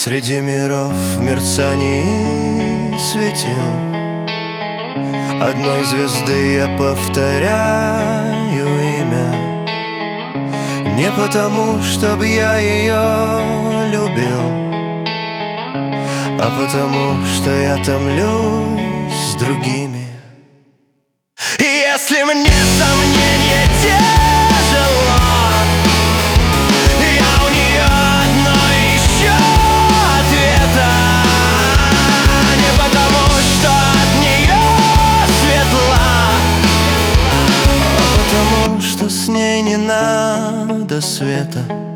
Среди миров в мерцании светил одной звезды я повторяю имя. Не потому, чтобы я ее любил, а потому, что я томлюсь с другими. И если мне сомнение тяжело, я у нее одно ищу ответа. Не потому, что от нее светла, а потому, что с ней не надо света.